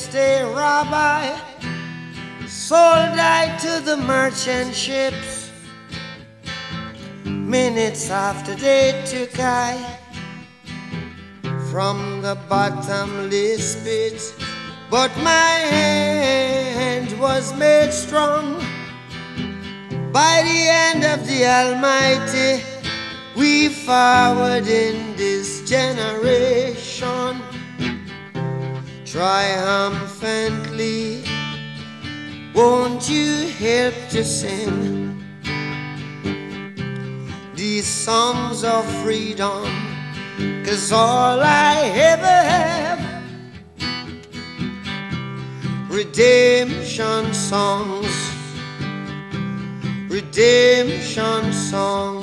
day, Rabbi, sold I to the merchant ships. Minutes after they took I from the bottomless pit, but my hand was made strong by the hand of the Almighty. We forward in this generation triumphantly. Won't you help to sing these songs of freedom? 'Cause all I ever have, redemption songs, redemption songs.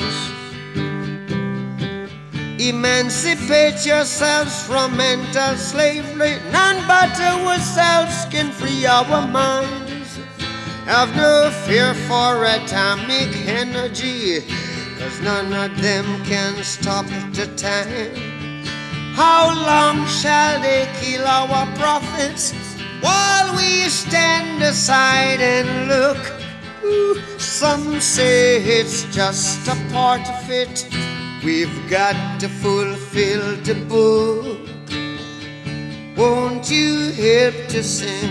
Emancipate yourselves from mental slavery. None but ourselves can free our minds. Have no fear for atomic energy, 'cause none of them can stop the time. How long shall they kill our prophets while we stand aside and look? Ooh, some say it's just a part of it. We've got to fulfill the book. Won't you help to sing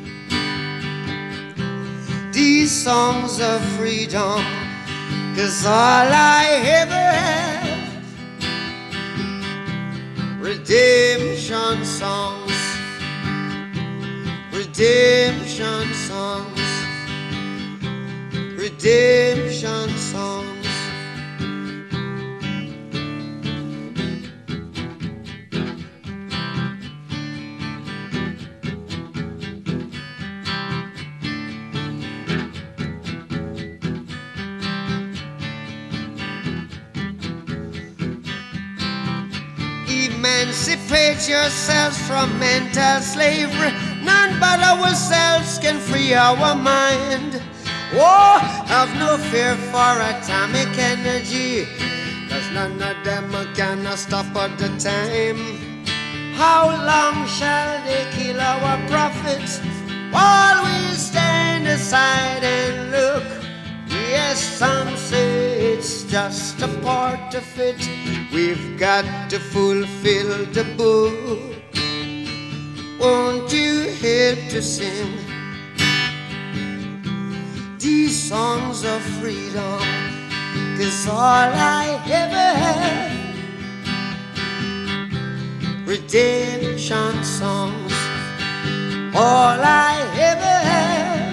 these songs of freedom? 'Cause all I ever have, redemption songs, redemption songs, redemption songs. Emancipate yourselves from mental slavery. None but ourselves can free our mind. Oh, have no fear for atomic energy, 'cause none of them can stop at the time. How long shall they kill our prophets while we stand aside and look? Yes, some say it's just a part of it. We've got to fulfill the book. Won't you help to sing these songs of freedom? 'Cause all I ever have, redemption songs. All I ever have,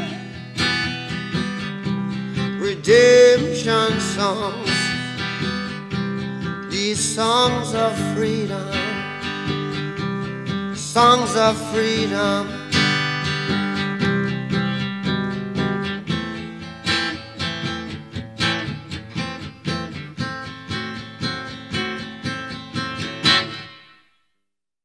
redemption songs. These songs of freedom, songs of freedom,